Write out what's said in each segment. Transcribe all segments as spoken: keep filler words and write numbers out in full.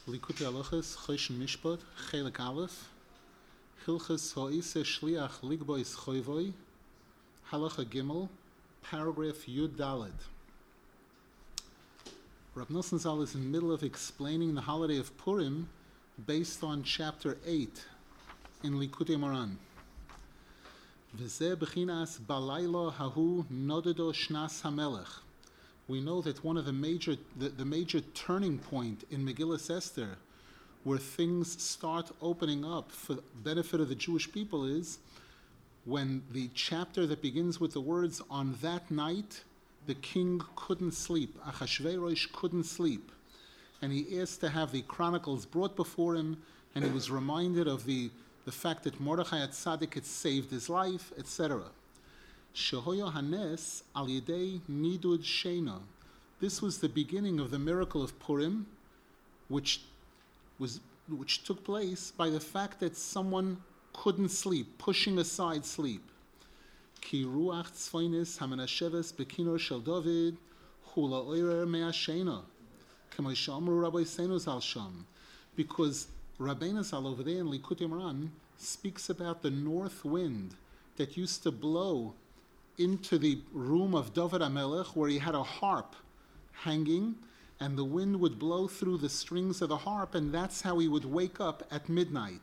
Likutei Halachos, Choshen Mishpat, Chelik Aleph, Hilchos Ha'iseh Shliach Ligbois Choivoi, Halacha Gimel, paragraph Yud Daled. Rab Nosson Zal is in the middle of explaining the holiday of Purim based on chapter eight in Likutei Moran. V'zeh b'chinas balayla hahu nodedo shnas hamelech. We know that one of the major, the, the major turning point in Megillas Esther, where things start opening up for the benefit of the Jewish people, is when the chapter that begins with the words, on that night, the king couldn't sleep. Achashverosh couldn't sleep. And he asked to have the chronicles brought before him, and he was reminded of the, the fact that Mordechai HaTzadik had saved his life, et cetera. Shehoyo Hanes al Yidei Nidud Sheina. This was the beginning of the miracle of Purim, which was which took place by the fact that someone couldn't sleep, pushing aside sleep. Ki ruach tzfoinis hamanasheves bekinor shel David hula oirer me'ashena. K'mo shamru Rabbi Seinu Zal Sham. Because Rabbeinu Zal over there in Likutei Moran speaks about the north wind that used to blow into the room of David HaMelech, where he had a harp hanging, and the wind would blow through the strings of the harp, and that's how he would wake up at midnight.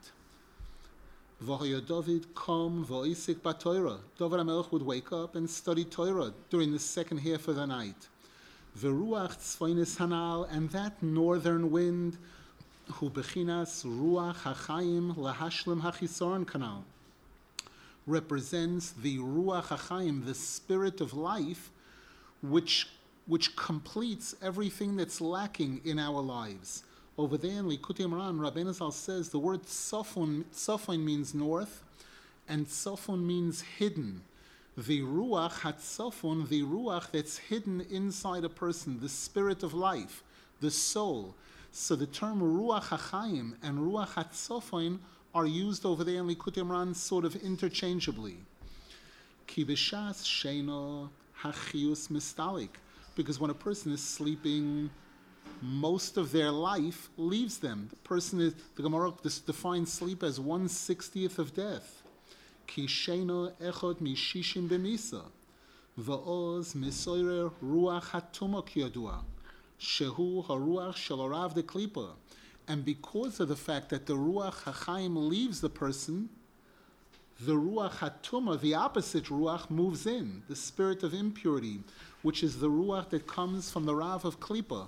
V'hoya David kom v'oisik b'Torah. David HaMelech would wake up and study Torah during the second half of the night. V'ruach tzfoinis hanal, and that northern wind, hu bechinas ruach hachayim lahashlim hachisoron kanal, represents the Ruach HaChaim, the spirit of life, which which completes everything that's lacking in our lives. Over there in Likutei Moran, Rabbeinu Zal says the word Tzafon, Tzafon means north, and Tzafon means hidden. The Ruach HaTzafon, the Ruach that's hidden inside a person, the spirit of life, the soul. So the term Ruach HaChaim and Ruach HaTzafon are used over there in Likutei Moran sort of interchangeably. Ki b'shas sheino hachius mistalik. Because when a person is sleeping, most of their life leaves them. The person is, the Gemara defines sleep as one sixtieth of death. Ki sheino echod mishishim b'misa. Va'oz misoyre ruach hatuma kiyadua. Shehu haruach shel arav de klipa. And because of the fact that the Ruach HaChaim leaves the person, the Ruach HaTumah, the opposite Ruach, moves in, the spirit of impurity, which is the Ruach that comes from the Rav of Klippa.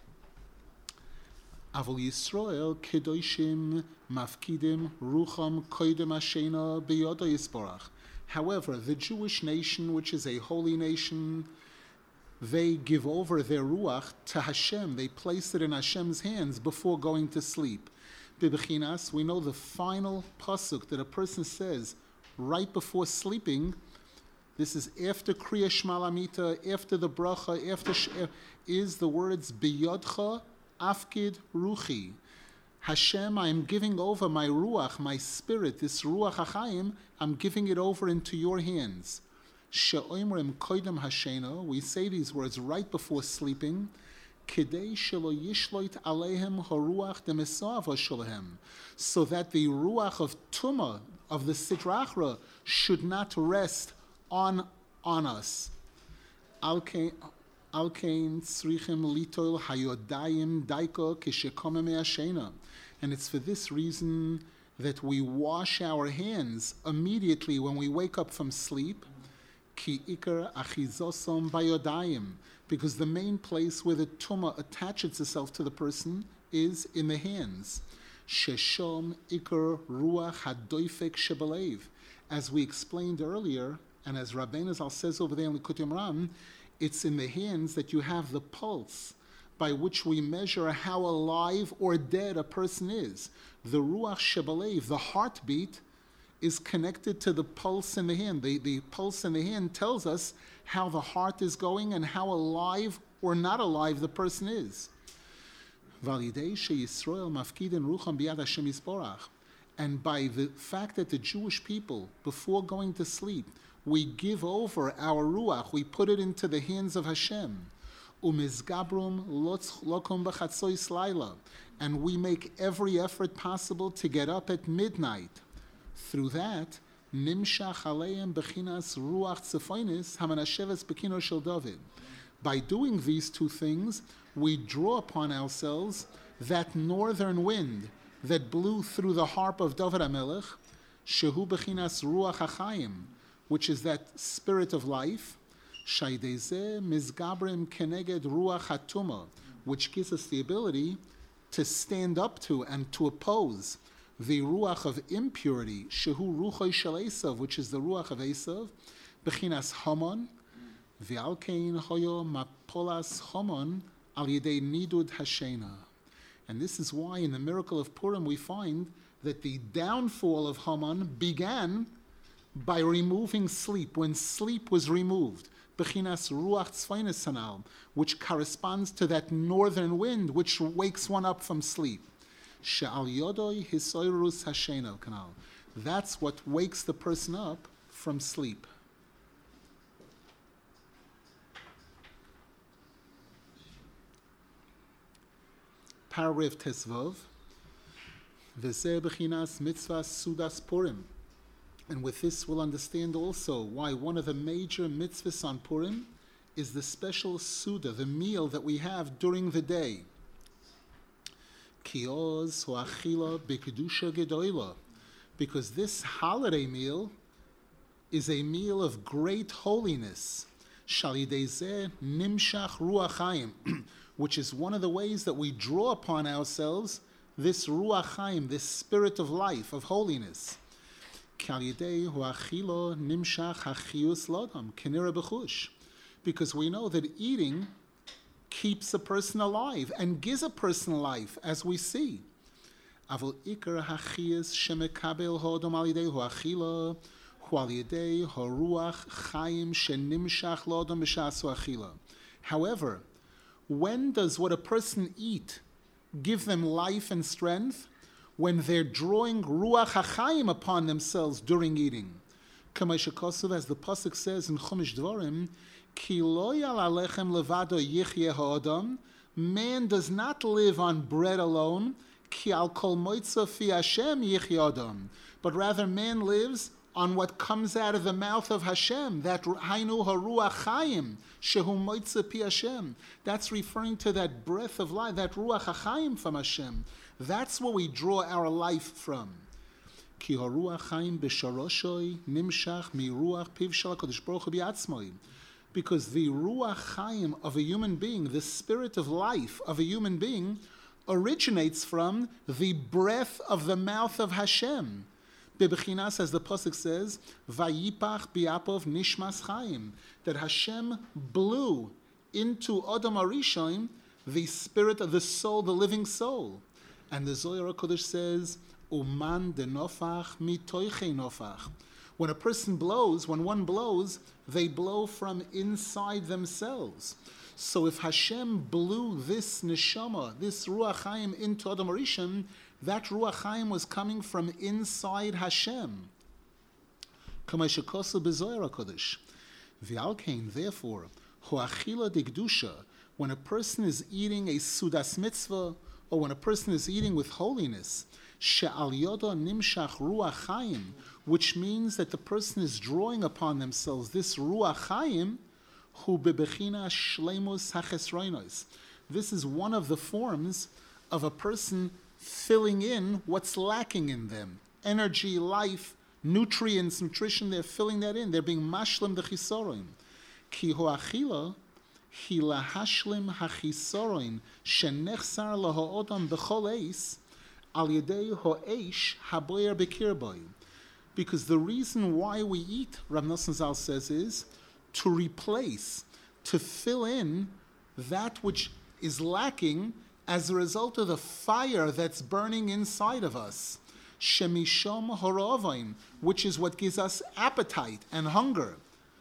Avol Yisrael kedoshim mafkidim rucham koidem ashena biyodo yisborach. However, the Jewish nation, which is a holy nation, they give over their ruach to Hashem. They place it in Hashem's hands before going to sleep. Bibechinas, we know the final pasuk that a person says right before sleeping. This is after Kriya Shema Lamita, after the bracha, after is the words Biyodcha Afkid Ruchi. Hashem, I am giving over my ruach, my spirit, this ruach HaChaim, I'm giving it over into your hands. She'oimrim koidem hashena, we say these words right before sleeping, kidei shelo yishloit alehem haruach demesava shalahem, so that the ruach of Tumah, of the Sitra Achra, should not rest on, on us. Alkein tzrichim litol hayodayim daiko kishekomem me'ashena. And it's for this reason that we wash our hands immediately when we wake up from sleep, Ki ikar achizosom bayodayim, because the main place where the tumah attaches itself to the person is in the hands. Sheshom ikar ruach hadoifek shebalev, as we explained earlier, and as Rabbeinu Zal says over there in Likutei Moran, it's in the hands that you have the pulse by which we measure how alive or dead a person is. The ruach shebalev, the heartbeat, is connected to the pulse in the hand. The, the pulse in the hand tells us how the heart is going and how alive or not alive the person is. And by the fact that the Jewish people, before going to sleep, we give over our ruach, we put it into the hands of Hashem. Umizgabrum lokom b'chatzois laila. And we make every effort possible to get up at midnight. Through that, nimshach aleim bechinas ruach tzefoinis hamanasheves bekino shel David. By doing these two things, we draw upon ourselves that northern wind that blew through the harp of David HaMelech, shehu bechinas ruach hachayim, which is that spirit of life, shaydeze mizgabrim keneged ruach hatuma, which gives us the ability to stand up to and to oppose the ruach of impurity, shehu ruchoi shel Esav, which is the ruach of Esav, bechinas Haman, v'alkein hoyo mapolas Haman al yedei nidud hashena. And this is why in the miracle of Purim we find that the downfall of Haman began by removing sleep, when sleep was removed, bechinas ruach tzvaynes sanal, which corresponds to that northern wind which wakes one up from sleep. She'al yodoi hisoirus hashena kanal. That's what wakes the person up from sleep. Paragraph Tesvav. V'zeh bechinas mitzvah sudas Purim. And with this we'll understand also why one of the major mitzvahs on Purim is the special suda, the meal that we have during the day. Kioz ho'achila b'kedusha gedoyla. Because this holiday meal is a meal of great holiness. Shalidei zeh nimshach ruach chaim, which is one of the ways that we draw upon ourselves this ruach chaim, this spirit of life, of holiness. Because we know that eating keeps a person alive and gives a person life, as we see. However, when does what a person eat give them life and strength? When they're drawing ruach hachayim upon themselves during eating. As the pasuk says in Chumash Dvarim, Ki lo yal alechem levado yichye ha'adam. Man does not live on bread alone. Ki al kol moitza fi Hashem yichye adam. But rather man lives on what comes out of the mouth of Hashem. That hainu haruach chayim shehu moitza pi Hashem. That's referring to that breath of life, that ruach hachayim from Hashem. That's where we draw our life from. Ki haruach chayim b'sharoshoi nimshach mi ruach piv shel HaKadosh Baruch Hu b'atzmoi. Because the ruach chayim of a human being, the spirit of life of a human being, originates from the breath of the mouth of Hashem. Bebechinas, as the pasuk says, "Vayipach biapov nishmas chayim," that Hashem blew into Adam Arishon the spirit of the soul, the living soul. And the Zohar HaKadosh says, "Uman denofach mitoiche nofach." When a person blows, when one blows, they blow from inside themselves. So if Hashem blew this neshama, this ruach chaim into Adam Arishon, that ruach chaim was coming from inside Hashem. Kamei b'Zohar HaKadosh. V'alkein, therefore, ho'achila dikdusha, when a person is eating a sudas mitzvah, or when a person is eating with holiness, she'al yoda nimshach ruach chaim, which means that the person is drawing upon themselves this ruach chaim, hu bebechina shleimus hachesroinos. This is one of the forms of a person filling in what's lacking in them. Energy, life, nutrients, nutrition, they're filling that in. They're being mashlim the chisorim. Ki ho'achila hi lahashlim hachisorim shenechsar laho'odam b'chol eis al yedei ho'eish haboyer bekirboy. Because the reason why we eat, Rav Nosson Zal says, is to replace, to fill in that which is lacking as a result of the fire that's burning inside of us. Shemishom horovaim, which is what gives us appetite and hunger.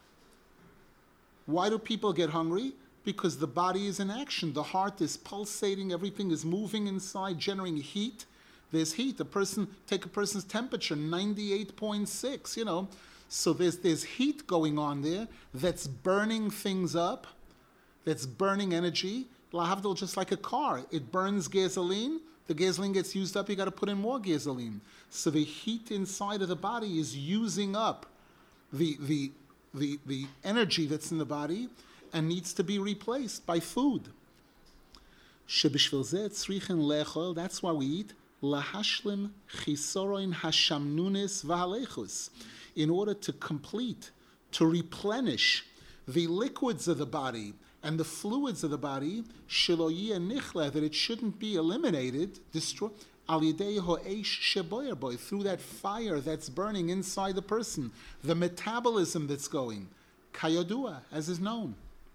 Why do people get hungry? Because the body is in action. The heart is pulsating, everything is moving inside, generating heat. There's heat. A person, take a person's temperature, ninety-eight point six, you know. So there's there's heat going on there that's burning things up. that's burning energy, lahavdil, just like a car. It burns gasoline, the gasoline gets used up, you got to put in more gasoline. So the heat inside of the body is using up the, the, the, the energy that's in the body and needs to be replaced by food. That's why we eat lahashlim chisoroin hashamnunis v'halechus, in order to complete, to replenish the liquids of the body and the fluids of the body, shiloyia nichla, that it shouldn't be eliminated, destroyed, al yidei ho'esh sheboyer boy, through that fire that's burning inside the person, the metabolism that's going, kayodua, as is known.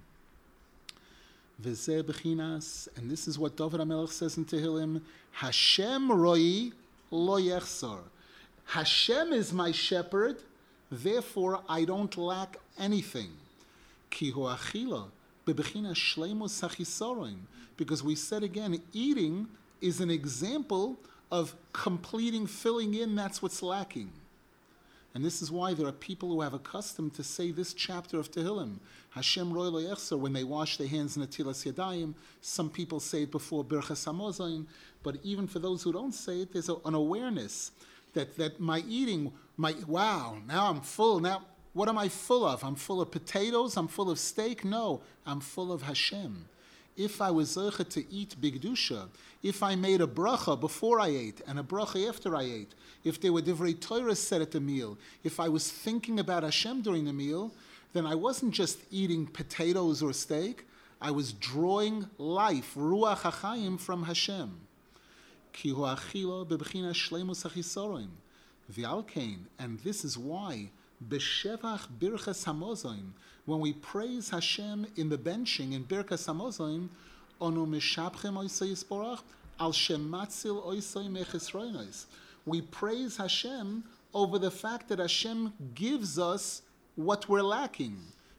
V'zeh b'chinas, and this is what David HaMelech says in Tehillim, Hashem roi lo yechsor. Hashem is my shepherd, therefore I don't lack anything. Ki hu achila b'b'chinas shleimus hachisoroin. Because we said again, eating is an example of completing, filling in, that's what's lacking. And this is why there are people who have accustomed to say this chapter of Tehillim, Hashem roi lo yechsor, when they wash their hands in Natilas Yadayim. Some people say it before Birchas Hamazon, but even for those who don't say it, there's a, an awareness that, that my eating, my wow, now I'm full. Now, what am I full of? I'm full of potatoes? I'm full of steak? No, I'm full of Hashem. If I was zoche to eat bigdusha, if I made a bracha before I ate and a bracha after I ate, if there were divrei Torah said at the meal, if I was thinking about Hashem during the meal, then I wasn't just eating potatoes or steak, I was drawing life, ruach hachayim, from Hashem. Ki hu achilo bebechina shleimus hachisoroin. V'alkein, and this is why, b'shevach birchas hamazon, when we praise Hashem in the benching in Birkas Hamazon, onu mishabchem oisay yisborach al shematzil oisay mechesroinos. We praise Hashem over the fact that Hashem gives us what we're lacking.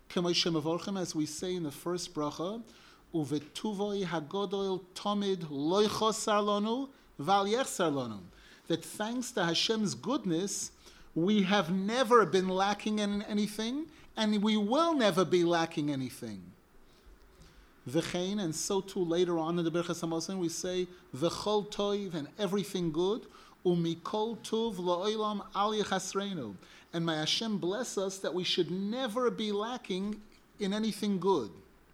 As we say in the first bracha, uvetuvoi hagodol tomid lo chosar lanu val yechsar lanu. That thanks to Hashem's goodness, we have never been lacking in anything, and we will never be lacking anything. V'chein, and so too later on in the Birchas Hamazon we say v'chol toiv, and everything good, u'mikol tuv la'olam al yechasreinu, and may Hashem bless us that we should never be lacking in anything good.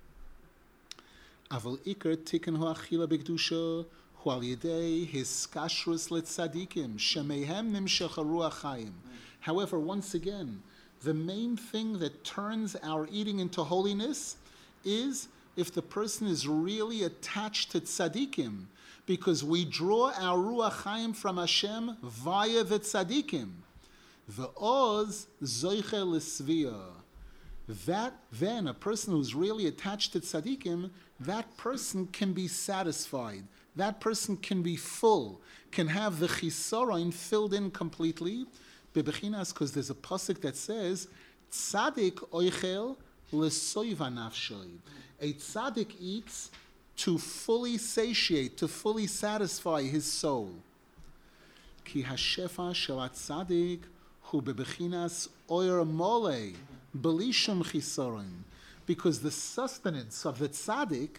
Aval ikar tikkun ha'achila b'kedusha hu al yedei hiskashrus letzadikim shemehem nimshach haruach chayim. However, once again, the main thing that turns our eating into holiness is if the person is really attached to tzaddikim, because we draw our ruach chaim from Hashem via the tzaddikim. V'oz zoiche l'svia. That then, a person who's really attached to tzaddikim, that person can be satisfied. That person can be full, can have the chisaron filled in completely. Bebechinas, because there's a pasuk that says, "Tzadik oichel lesoiva nafshoy." A tzaddik eats to fully satiate, to fully satisfy his soul. Ki hashefa shel tzaddik hu bebechinas oyer mole belishum chisaron, because the sustenance of the tzaddik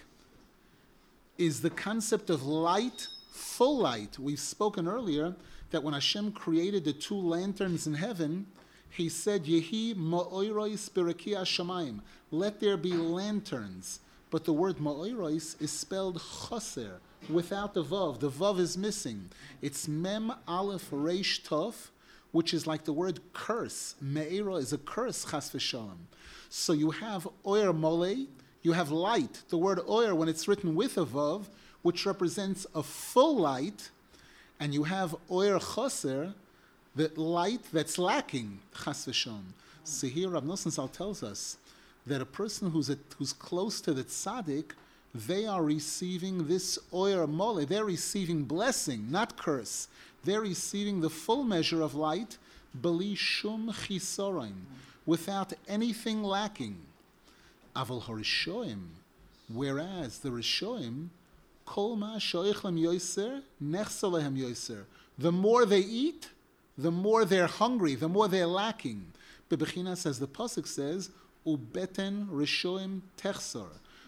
is the concept of light, full light. We've spoken earlier that when Hashem created the two lanterns in heaven, He said, "Yehi ma'oirois b'rekia shamayim." Let there be lanterns. But the word ma'oirois is spelled choser, without the vav. The vav is missing. It's mem aleph reish tov, which is like the word curse. Me'era is a curse, chas v'shalom. So you have oyer mole, you have light. The word oyer, when it's written with a vav, which represents a full light, and you have oyer choser, the light that's lacking, chas v'shalom. So here Rav Nosson Zal tells us that a person who's a, who's close to the tzaddik, they are receiving this oyer mole. They're receiving blessing, not curse. They're receiving the full measure of light, beli shum chisorain, without anything lacking. Aval harishoim, whereas the rishoim, kol ma shoichlem yoser, nechsa lehem yoser. The more they eat, the more they're hungry, the more they're lacking. Bebechinas, as the pasuk says, ubeten rishoim techsor.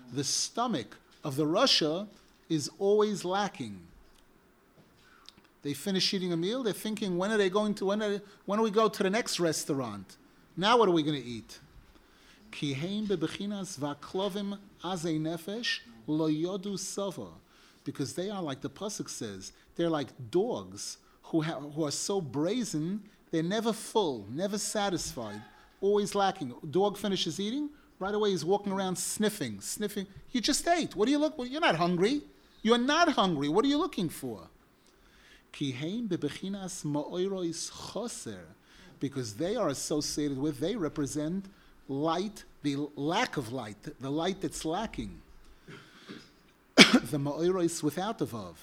the stomach of the Russia is always lacking. They finish eating a meal, they're thinking, when are they going to, when are, when do we go to the next restaurant? Now what are we going to eat? Kiheim bebechinas va'klovim azei nefesh lo yodu sova. Because they are, like the pasuk says, they're like dogs who, ha- who are so brazen, they're never full, never satisfied, always lacking. Dog finishes eating, right away he's walking around sniffing, sniffing. You just ate. What do you look? Well, you're not hungry. You're not hungry. What are you looking for? Kiheim bebechinas ma'oirois choser. Because they are associated with, they represent light, the lack of light, the light that's lacking. The ma'oros without the vav.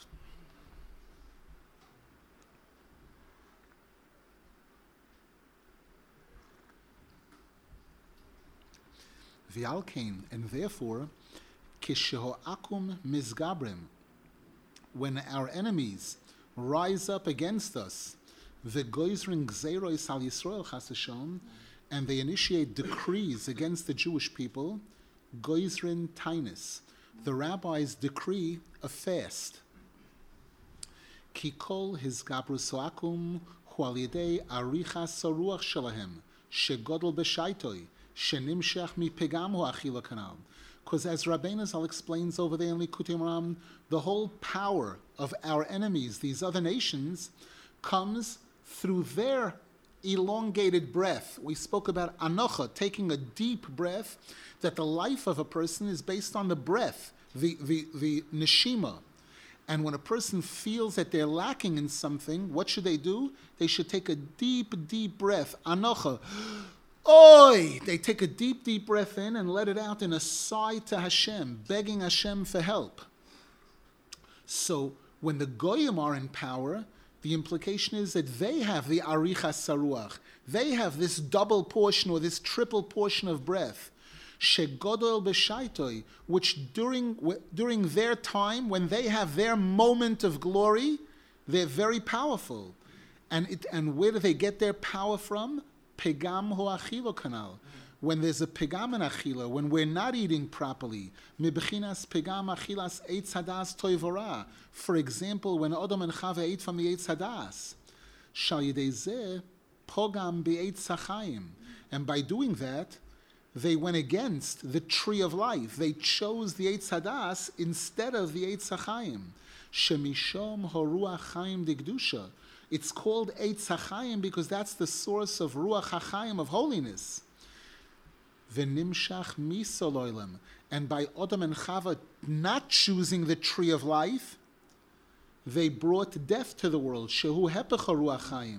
V'alkein, and therefore, kisheho'akum mizgabrim, when our enemies rise up against us, v'goizrin gzeiros al Yisrael chas v'shalom, and they initiate decrees against the Jewish people, goizrin tainis. The rabbis decree a fast. Kikol his gabrusoakum hu al yedei arichas saruach shelahem shegodol b'shaitoi shenimshach mi pegam hu achila kanal. Because as Rabbeinu Zal explains over there in Likutei Moharan, the whole power of our enemies, these other nations, comes through their elongated breath. We spoke about anocha, taking a deep breath, that the life of a person is based on the breath, the, the, the neshima. And when a person feels that they're lacking in something, what should they do? They should take a deep, deep breath. Anocha. Oi! They take a deep, deep breath in and let it out in a sigh to Hashem, begging Hashem for help. So when the Goyim are in power, the implication is that they have the arichas saruach. They have this double portion or this triple portion of breath. Shegodol b'shaitoi, which during, during their time, when they have their moment of glory, they're very powerful. And, it, and where do they get their power from? Pegam ho achilo kanal. When there's a pegam in achila, when we're not eating properly, mibechinas pegam achilas eitz hadas toivora. For example, when Adam and Chava ate from the eitz hadas, shal yedei zeh pogam be'etz hachayim. And by doing that, they went against the tree of life. They chose the eitz hadas instead of the eitz hachayim. Shemishom horuach chayim digdusha. It's called eitz hachayim because that's the source of ruach hachayim, of holiness. V'nimshach misoloilam, and by Adam and Chava not choosing the tree of life, they brought death to the world. Shehu hepech haruach chaim,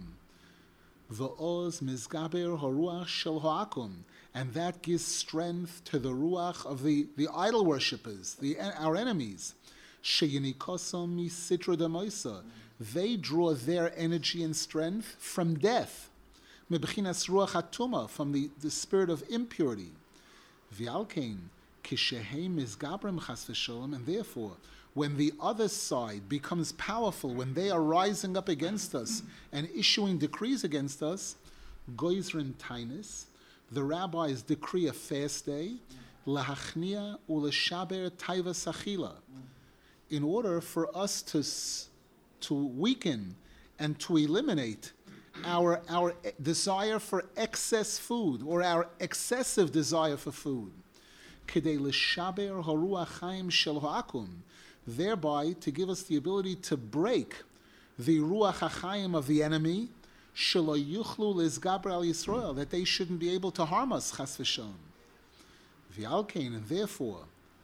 v'oz mizgaber haruach shel ha'akum, and that gives strength to the ruach of the, the idol worshippers, the our enemies. Sheyinikosom misitra damoisa, they draw their energy and strength from death. Mebechinas ruach hatuma, from the, the spirit of impurity. V'alkein kishehem mizgabrem chas v'sholem, and therefore, when the other side becomes powerful, when they are rising up against us and issuing decrees against us, goizrin tainis, the rabbis decree a fast day, lahachnia uleshaber taiva sachila, in order for us to to weaken and to eliminate our our desire for excess food or our excessive desire for food, kedei l'shaber haruach chaim shel ha'akum, thereby to give us the ability to break the ruach hachayim of the enemy, shelo yuchlu lizgaber al Yisrael, that they shouldn't be able to harm us, chas v'shalom. V'alkein, and therefore,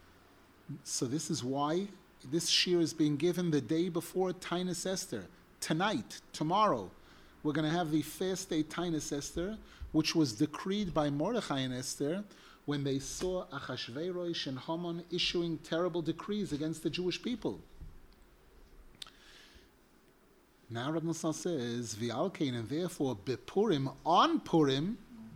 so this is why this shir is being given the day before Tainus Esther. Tonight, tomorrow, we're going to have the fast day Tainus Esther, which was decreed by Mordechai and Esther when they saw Achashverosh and Haman issuing terrible decrees against the Jewish people. Now Reb Nosson says, V'alkein, and therefore, Bepurim, on Purim,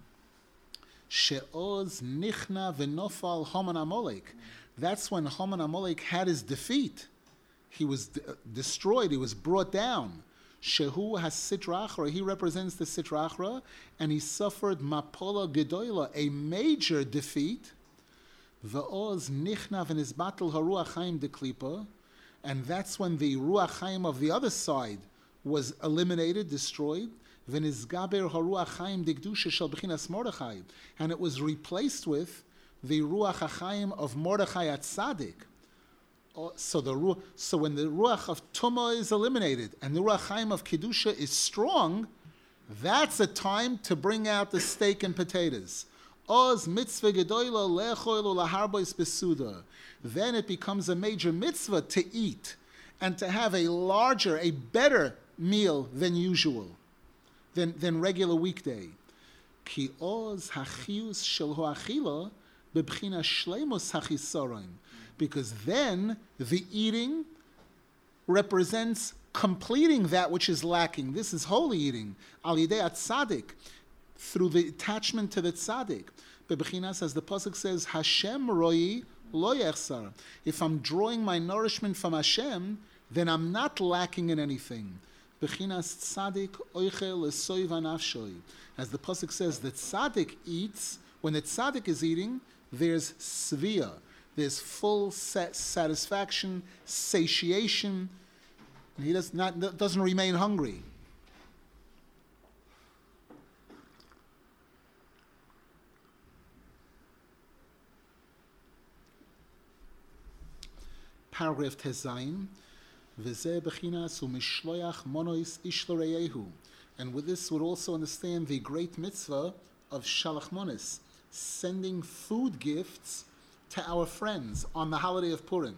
She'oz nichna v'nofal Haman Amalek. That's when Haman Amalek had his defeat. He was de- destroyed, he was brought down. Shehu has Sitra Achra, he represents the Sitra Achra, and he suffered Mapola Gedoyla, a major defeat. V'oz nichna v'nizbatel haruach chaim de klipa, and that's when the ruach chaim of the other side was eliminated, destroyed. V'nizgaber haruach chaim de kedusha shel b'chinas Mordechai, and it was replaced with the ruach hachaim of Mordechai at Tzaddik. So the so when the ruach of Tumah is eliminated and the ruach chaim of kedusha is strong, that's a time to bring out the steak and potatoes. Oz mitzvah gedola lechoil laharbois besuda. Then it becomes a major mitzvah to eat and to have a larger, a better meal than usual, than, than regular weekday. Ki oz hachius shel hoachila bebchina shleimus hachisoron. Because then the eating represents completing that which is lacking. This is holy eating. Al yidei tzaddik, through the attachment to the tzaddik. Bebechinas, as the pasuk says, Hashem roi lo yechsar. If I'm drawing my nourishment from Hashem, then I'm not lacking in anything. Bechinas tzaddik oichel esoy vanafshoy. As the pasuk says, the tzaddik eats. When the tzaddik is eating, there's svia. There's full satisfaction, satiation. He does not, doesn't remain hungry. Paragraph Tezayin, V'zeh b'chinas u'mishloyach monois ish l'reyehu. And with this, would also understand the great mitzvah of shalach monis, sending food gifts to our friends on the holiday of Purim.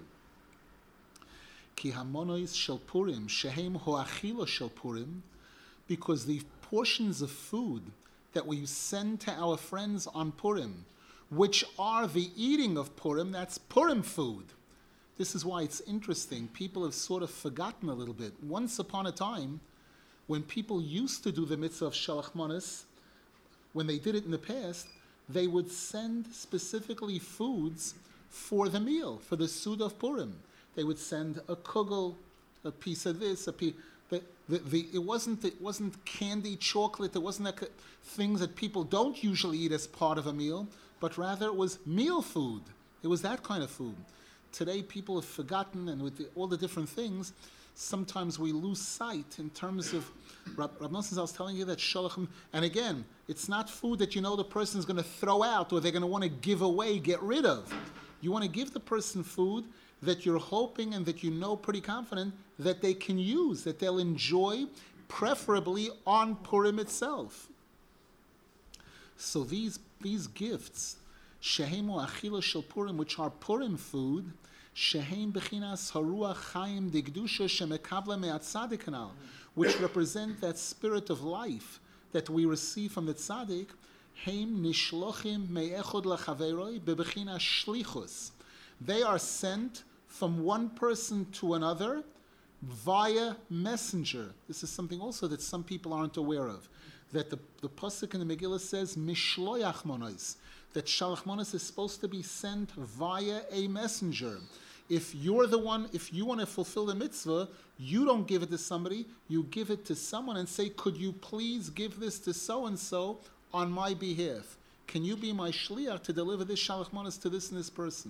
Ki hamonois shel Purim shehem hoachila shel Purim, because the portions of food that we send to our friends on Purim, which are the eating of Purim, that's Purim food. This is why it's interesting. People have sort of forgotten a little bit. Once upon a time, when people used to do the mitzvah of shalach manos, when they did it in the past, they would send specifically foods for the meal, for the Suda of Purim. They would send a kugel, a piece of this, a piece. The, the, the, it wasn't it wasn't candy, chocolate. It wasn't that things that people don't usually eat as part of a meal, but rather it was meal food. It was that kind of food. Today, people have forgotten, and with the, all the different things, sometimes we lose sight in terms of. Rab, Rab Nosson, I was telling you that shalachim, and again, it's not food that you know the person is going to throw out or they're going to want to give away, get rid of. You want to give the person food that you're hoping and that you know pretty confident that they can use, that they'll enjoy, preferably on Purim itself. So these these gifts, shehemu achila shel Purim, which are Purim food, shehem bechinas haruach chaim digdusha shemekavla me'atzadik kanal, which represent that spirit of life that we receive from the tzaddik, heim nishlochim me'echod lachaveroi bebechinas shlichus. They are sent from one person to another via messenger. This is something also that some people aren't aware of. That the, the pasuk in the Megillah says, mishloyach monos, that shalach monos is supposed to be sent via a messenger. If you're the one, if you want to fulfill the mitzvah, you don't give it to somebody, you give it to someone and say, could you please give this to so-and-so on my behalf? Can you be my shliach to deliver this shalach monos to this and this person?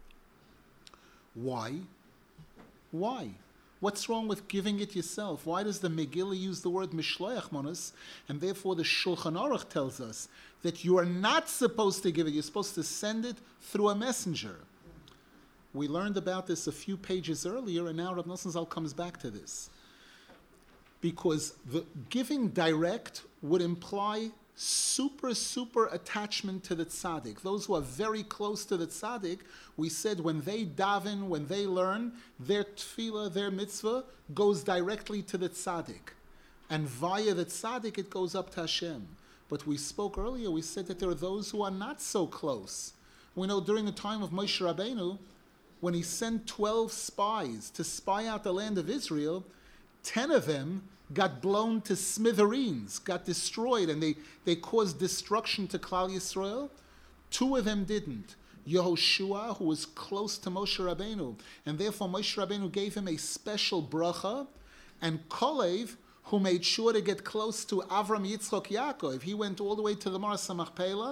Why? Why? What's wrong with giving it yourself? Why does the Megillah use the word mishloach monos? And therefore the Shulchan Aruch tells us that you are not supposed to give it. You're supposed to send it through a messenger. We learned about this a few pages earlier, and now Rav Nosson Zal comes back to this. Because the giving direct would imply super, super attachment to the tzaddik. Those who are very close to the tzaddik, we said when they daven, when they learn, their tefillah, their mitzvah, goes directly to the tzaddik. And via the tzaddik, it goes up to Hashem. But we spoke earlier, we said that there are those who are not so close. We know during the time of Moshe Rabbeinu, when he sent twelve spies to spy out the land of Israel, ten of them got blown to smithereens, got destroyed, and they, they caused destruction to Klal Yisrael. Two of them didn't. Yehoshua, who was close to Moshe Rabbeinu, and therefore Moshe Rabbeinu gave him a special bracha, and Kolev, who made sure to get close to Avram, Yitzchok, Yaakov. He went all the way to the Mar Samachpela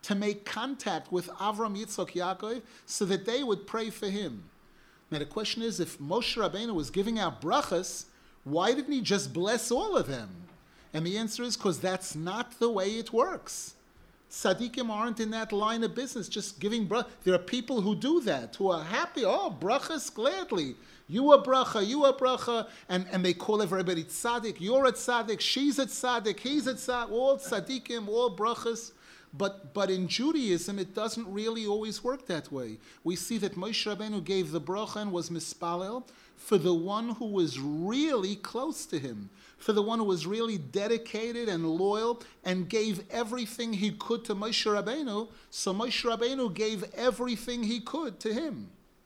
to make contact with Avram, Yitzchak, Yaakov, so that they would pray for him. Now the question is, if Moshe Rabbeinu was giving out brachas, why didn't he just bless all of them? And the answer is because that's not the way it works. Tzaddikim aren't in that line of business, just giving brachas. There are people who do that, who are happy, oh, brachas, gladly. You a bracha, you a bracha, and, and they call everybody tzaddik. You're a tzaddik, she's a tzaddik, he's a tzaddik, all tzaddikim, all brachas. But but in Judaism, it doesn't really always work that way. We see that Moshe Rabbeinu gave the bracha and was mispalel for the one who was really close to him, for the one who was really dedicated and loyal and gave everything he could to Moshe Rabbeinu. So Moshe Rabbeinu gave everything he could to him.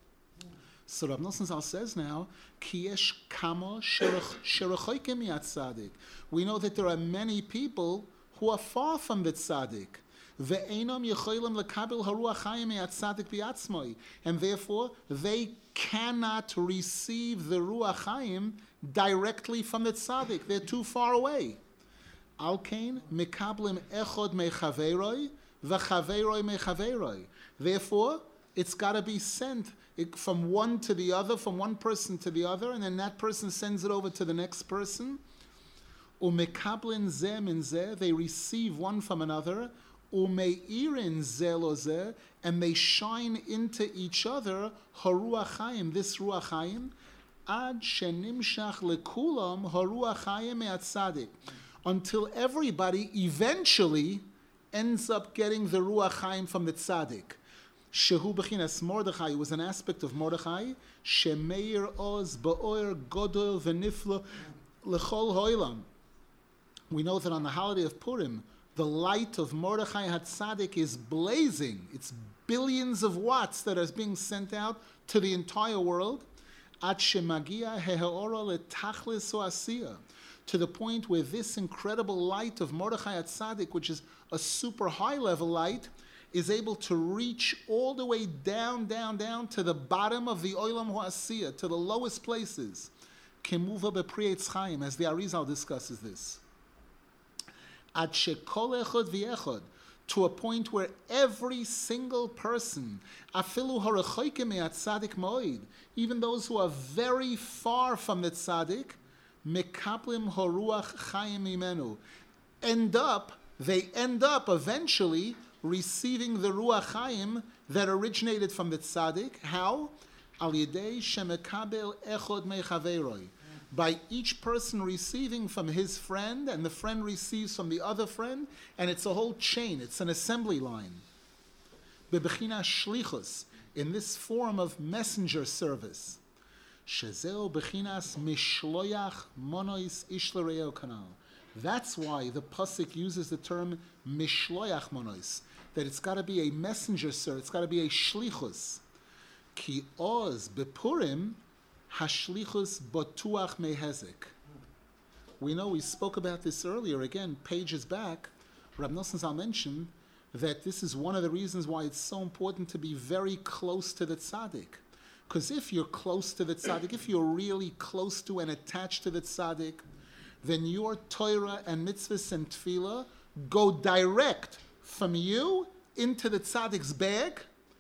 So Rav Nosson Zal says now, Ki yesh kamo sherechoikim mihat tzaddik. We know that there are many people who are far from the tzaddik. Ve'enam yecholim lekabel haruach hayim mihat tzaddik biatzmoi. And therefore, they cannot receive the ruach hayim directly from the tzaddik. They're too far away. Alkein mikablim echod mechaveroi v'chaveroi mechaveroi. Therefore, it's got to be sent from one to the other, from one person to the other, and then that person sends it over to the next person. Umekablin zeh min zeh, they receive one from another. Umeirin zeh lo zeh, and they shine into each other. Haruach hayim, this ruach hayim, ad shenimshach lekulam haruach hayim me'at tzaddik, until everybody eventually ends up getting the ruach hayim from the tzaddik. Shehu b'chinas Mordechai was an aspect of Mordechai. Shemeir oz ba'oir godol v'niflo l'chol ho'ilam. We know that on the holiday of Purim, the light of Mordechai HaTzadik is blazing. It's billions of watts that are being sent out to the entire world. At shemagia heheora letachlis oasiya, to the point where this incredible light of Mordechai HaTzadik, which is a super high level light, is able to reach all the way down, down, down to the bottom of the Olam Ha'asiyah, to the lowest places. Kemuva b'Pri Eitz Chaim, as the Arizal discusses this. Ad shekol echad v'echad, to a point where every single person, afilu harachoyke me'at tzaddik moed, even those who are very far from the tzaddik, mekaplim haruach chayim imenu, end up, they end up eventually receiving the Ruach Chaim that originated from the tzaddik. How? Al yedei shemekabel echod mechaveroi. By each person receiving from his friend, and the friend receives from the other friend, and it's a whole chain, it's an assembly line. Bebechina shlichus, in this form of messenger service. Shezeo bechinas mishloyach monois ishlereo kanal. That's why the pasuk uses the term mishloyach monois, that it's got to be a messenger, sir. It's got to be a shlichus. Ki oz bepurim hashlichus botuach mehezek. We know we spoke about this earlier. Again, pages back, Rab Nosson Zal mentioned that this is one of the reasons why it's so important to be very close to the tzaddik. Because if you're close to the tzaddik, if you're really close to and attached to the tzaddik, then your Torah and mitzvahs and tefillah go direct from you into the tzaddik's bag.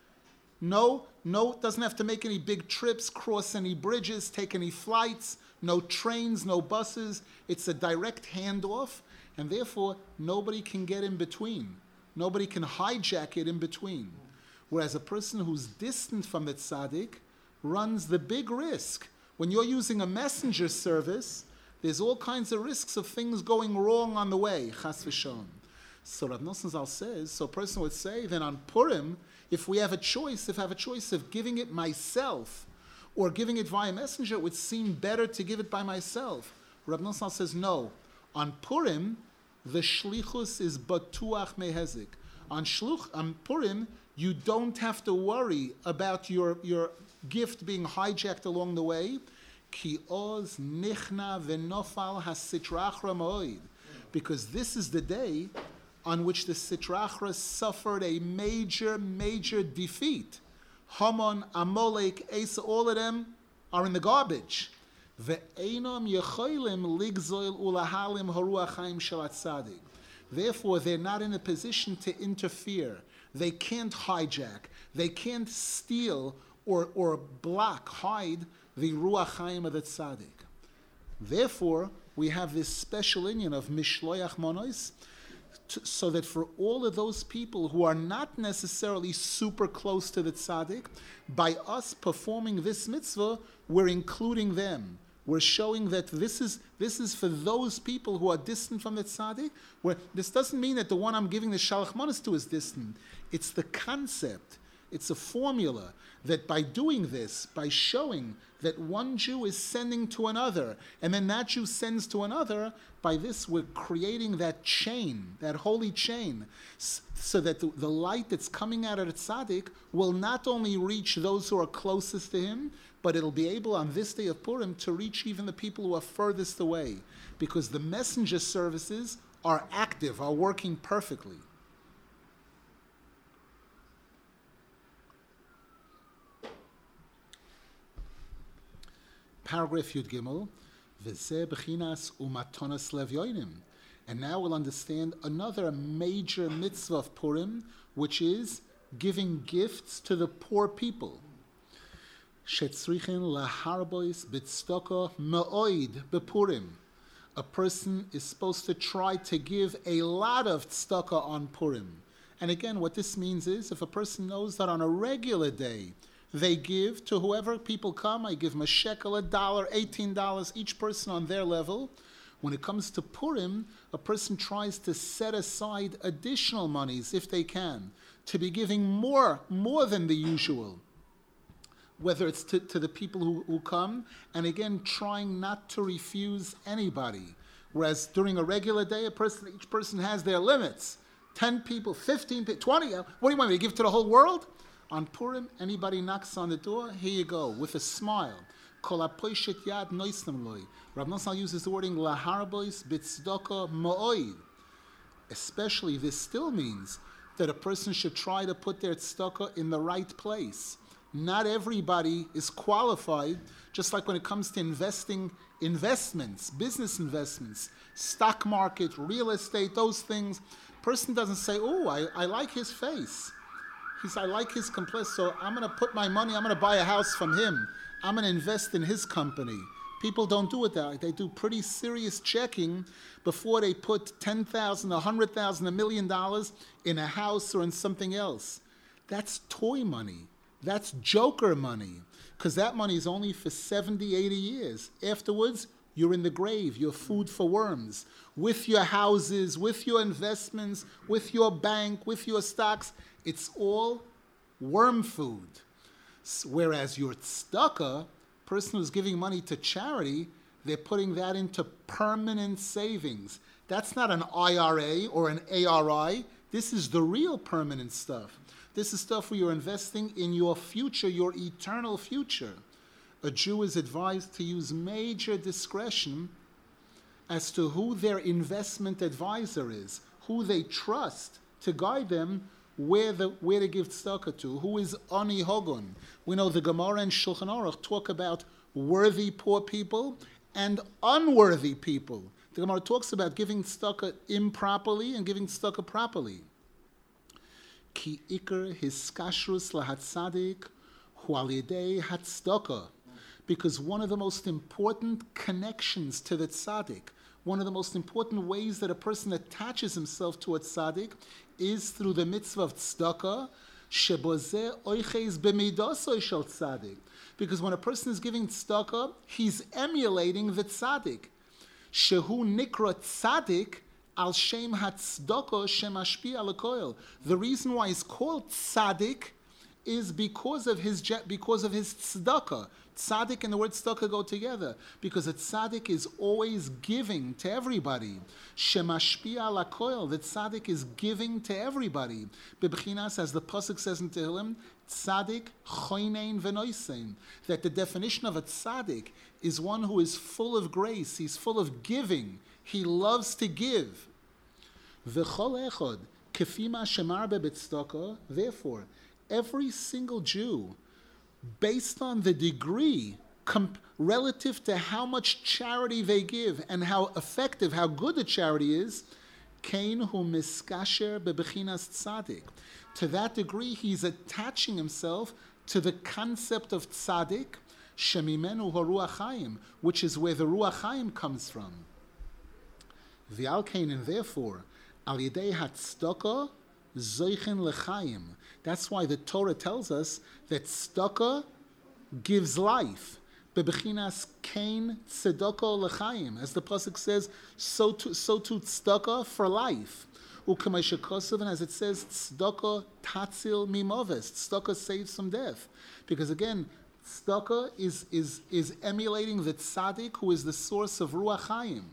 No, no, doesn't have to make any big trips, cross any bridges, take any flights, no trains, no buses. It's a direct handoff, and therefore nobody can get in between. Nobody can hijack it in between. Whereas a person who's distant from the tzaddik runs the big risk. When you're using a messenger service, there's all kinds of risks of things going wrong on the way, chas v'shalom. So Rav Nosson Zal says, so a person would say, then on Purim, if we have a choice, if I have a choice of giving it myself or giving it via messenger, it would seem better to give it by myself. Rav Nosson Zal says, no. On Purim, the shlichus is batuach mehezik. On, shluch, on Purim, you don't have to worry about your, your gift being hijacked along the way. Ki oz nichna v'nofal ha-sitrachra moed. Because this is the day on which the Sitrachra suffered a major, major defeat. Haman, Amalek, Asa, all of them are in the garbage. Ve'enam yecholim ligzoil ulahalim haruach chaim shel hatzadik. Therefore, they're not in a position to interfere. They can't hijack. They can't steal or, or block, hide the Ruach Chaim of the Tzaddik. Therefore, we have this special union of Mishloach Monos, so that for all of those people who are not necessarily super close to the Tzaddik, by us performing this mitzvah, we're including them. We're showing that this is this is for those people who are distant from the tzaddik. Where this doesn't mean that the one I'm giving the shalach manos to is distant. It's the concept. It's a formula that by doing this, by showing that one Jew is sending to another, and then that Jew sends to another, by this we're creating that chain, that holy chain, so that the, the light that's coming out of the tzaddik will not only reach those who are closest to him, but it'll be able on this day of Purim to reach even the people who are furthest away, because the messenger services are active, are working perfectly. Paragraph Yud Gimel, V'zeh b'chinas umatonas levyonim. And now we'll understand another major mitzvah of Purim, which is giving gifts to the poor people. Shetzrichin laharbois b'tzedakah me'oid b'Purim. A person is supposed to try to give a lot of tzedakah on Purim. And again, what this means is, if a person knows that on a regular day they give to whoever people come, I give them a shekel, a dollar, eighteen dollars, each person on their level. When it comes to Purim, a person tries to set aside additional monies, if they can, to be giving more, more than the usual, whether it's to, to the people who, who come, and again, trying not to refuse anybody. Whereas during a regular day, a person, each person has their limits. ten people, fifteen, twenty, what do you want me to give to the whole world? On Purim, anybody knocks on the door, here you go, with a smile. Kol hapoishet yad noisnem loi. Rav Nosson uses the wording laharbois b'tzedakah ma'oid. Especially, this still means that a person should try to put their tzedakah in the right place. Not everybody is qualified, just like when it comes to investing, investments, business investments, stock market, real estate, those things. Person doesn't say, oh, I, I like his face. He says, I like his complex, so I'm going to put my money, I'm going to buy a house from him. I'm going to invest in his company. People don't do it that way. They do pretty serious checking before they put ten thousand dollars, one hundred thousand dollars, a million dollars in a house or in something else. That's toy money. That's joker money, because that money is only for seventy, eighty years. Afterwards, you're in the grave. You're food for worms. With your houses, with your investments, with your bank, with your stocks, it's all worm food. Whereas your tzedakah, person who's giving money to charity, they're putting that into permanent savings. That's not an I R A or an A R I. This is the real permanent stuff. This is stuff where you're investing in your future, your eternal future. A Jew is advised to use major discretion as to who their investment advisor is, who they trust to guide them where the where to give tzedakah to, who is ani hogun. We know the Gemara and Shulchan Aruch talk about worthy poor people and unworthy people. The Gemara talks about giving tzedakah improperly and giving tzedakah properly. Ki ikar hiskashrus lahatzadik hu al yedei hatzdakah. Because one of the most important connections to the tzaddik, one of the most important ways that a person attaches himself to a tzaddik is through the mitzvah of tzedakah, shebozeh oiches b'midaso shel tzaddik. Because when a person is giving tzedakah, he's emulating the tzaddik. Shehu nikra tzaddik al shem hatzdakah shemashpi al koil. The reason why he's called tzaddik is because of his because of his tzedakah. Tzaddik and the word tzedakah go together, because a tzaddik is always giving to everybody. Shemashpi ala koil, the tzaddik is giving to everybody. Bebchinas, as the pasuk says in Tehillim, tzaddik choinein v'noisein. That the definition of a tzaddik is one who is full of grace. He's full of giving. He loves to give. V'chol echod kefima shemar bebetzedakah. Therefore, every single Jew, based on the degree comp- relative to how much charity they give and how effective, how good the charity is, Kain hu miskasher bebechinas tzaddik. To that degree, he's attaching himself to the concept of tzaddik, shemimenu haruach chaim, which is where the ruach chaim comes from. V'al kain, and therefore, al yedei hatzdaka zoichen lechaim. That's why the Torah tells us that tzedakah gives life. Bebechinas kain tzedakah lechaim, as the pasuk says, so to so to tzedakah for life. U'kamei and as it says, tzedakah tatzil mimoves. Tzedakah saves from death, because again, tzedakah is is is emulating the tzaddik who is the source of ruach chaim.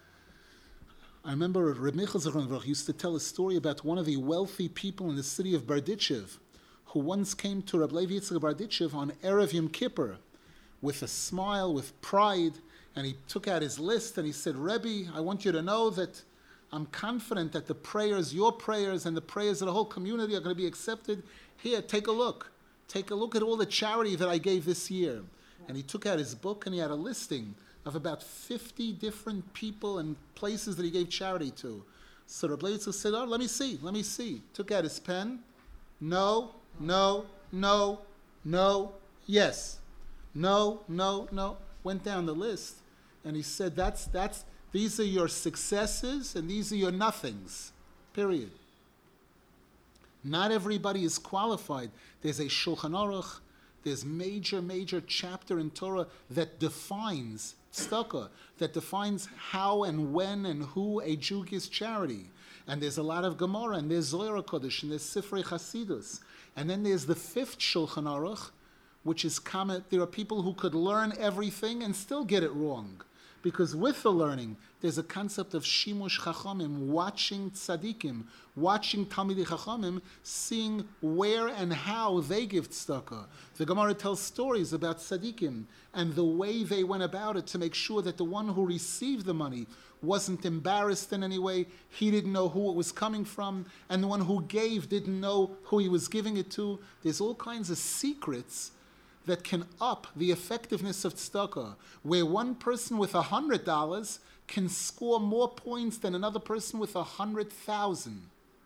I remember Reb Michal Zichron Baruch used to tell a story about one of the wealthy people in the city of Berditchev, who once came to Reb Levi Yitzchak Berditchev on Erev Yom Kippur with a smile, with pride, and he took out his list and he said, Rebbe, I want you to know that I'm confident that the prayers, your prayers and the prayers of the whole community are going to be accepted. Here, take a look. Take a look at all the charity that I gave this year. And he took out his book and he had a listing of about fifty different people and places that he gave charity to. So Reb Levi Yitzchak said, oh, let me see, let me see. Took out his pen. No, no, no, no, yes. No, no, no. Went down the list. And he said, that's, that's, these are your successes and these are your nothings. Period. Not everybody is qualified. There's a Shulchan Aruch, there's major, major chapter in Torah that defines tzedakah, that defines how and when and who a Jew gives charity. And there's a lot of Gemara, and there's Zohar HaKodesh, and there's Sifrei Chasidus. And then there's the fifth Shulchan Aruch, which is comment. There are people who could learn everything and still get it wrong. Because with the learning, there's a concept of shimush chachamim, watching tzaddikim, watching talmidei chachamim, seeing where and how they give tzedakah. The Gemara tells stories about tzaddikim and the way they went about it to make sure that the one who received the money wasn't embarrassed in any way, he didn't know who it was coming from, and the one who gave didn't know who he was giving it to. There's all kinds of secrets that can up the effectiveness of tzedakah, where one person with a hundred dollars can score more points than another person with a hundred thousand.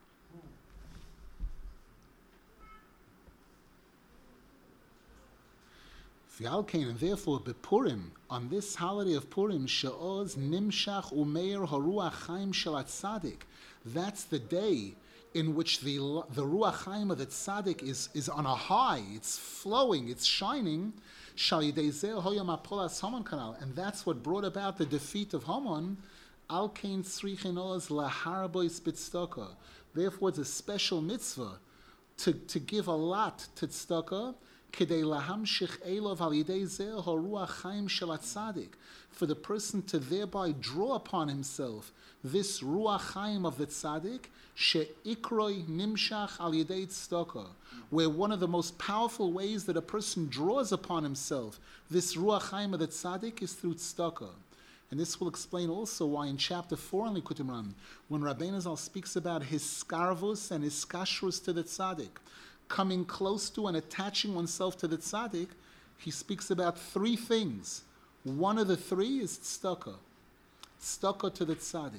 V'alkein, and therefore bePurim, on this holiday of Purim, she'oz nimshach umeir haruach chaim shel tzaddik. That's the day in which the the ruach chaim of the tzaddik is, is on a high, it's flowing, it's shining, and that's what brought about the defeat of Haman. Al kein tzrichin oz laharbois b'tzedakah. Therefore, it's a special mitzvah to, to give a lot to tzedakah, kedei lahamshich elov al yidei zeh haruach chaim shel tzaddik, for the person to thereby draw upon himself this ruach chaim of the tzaddik, she'ikroi nimshach al yidei tzedakah, where one of the most powerful ways that a person draws upon himself this ruach chaim of the tzaddik is through tzedakah. And this will explain also why in chapter four in Likutei Moharan, when Rabbeinu Zal speaks about his skarvus and his kashrus to the tzaddik, coming close to and attaching oneself to the tzaddik, he speaks about three things. One of the three is tzedakah. Tzedakah to the tzaddik.